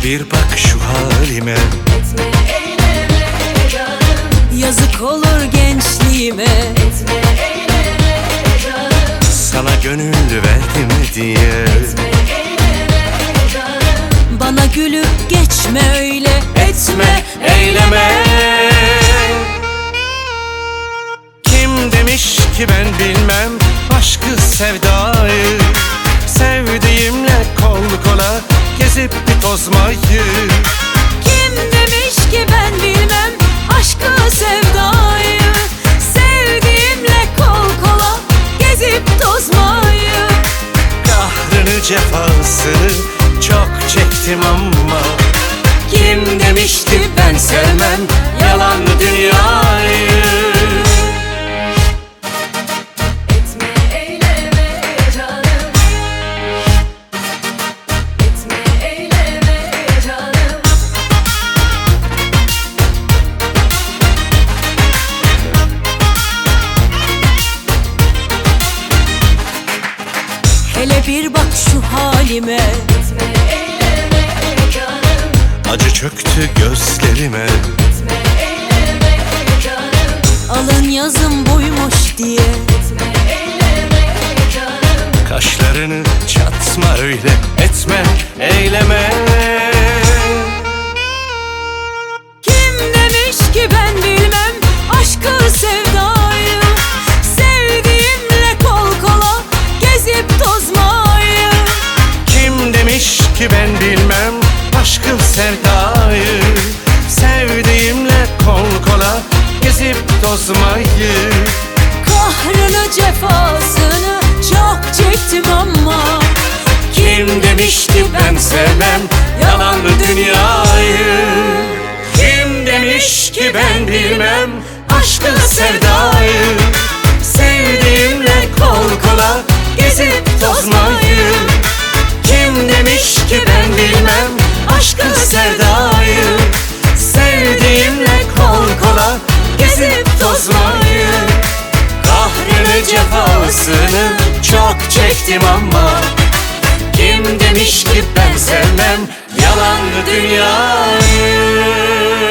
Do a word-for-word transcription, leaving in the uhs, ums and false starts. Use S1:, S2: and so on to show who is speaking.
S1: bir bak şu halime.
S2: Etme eyleme canım,
S3: Yazık olur gençliğime.
S2: etme eyleme canım,
S1: Sana gönül verdim diye.
S2: etme eyleme canım,
S3: Bana gülüp geçme öyle.
S1: Etme eyleme. Kim demiş ki ben bilmem aşkı sevdayı, sevdiğimle kol kola gezip bir tozmayı.
S3: Kim demiş ki ben bilmem aşkı sevdayı, sevdiğimle kol kola gezip tozmayı.
S1: Kahrını cefasını çok çektim ama kim demişti ben sevmem yalanlı dünyayı.
S2: etme eyleme canım, etme eyleme canım,
S3: Hele bir bak şu halime.
S2: etme eyleme canım,
S1: Acı çöktü gözlerime.
S2: etme eyleme canım,
S3: Alın yazım buymuş diye.
S2: etme eyleme canım,
S1: Kaşlarını çatma öyle, etme eyleme.
S3: Kim demiş ki ben bilmem aşkı sevdayı, sevdiğimle kol kola gezip tozmayı.
S1: Kim demiş ki ben bilmem aşkı sevdayı, sevdiğimle kol kola gezip tozmayı.
S3: Kahrını cefasını çok çektim ama
S1: Kim demişti ben sevmem yalanlı dünyayı. Kim demiş ki ben bilmem aşkı sevdayı, sevdiğimle kol kola gezip tozmayı. Kim demiş ki ben bilmem aşkı sevdayı, sevdiğimle kol kola gezip tozmayı. Kahrını cefasını çok çektim ama kim demiş ki ben sevmem yalanlı dünyayı.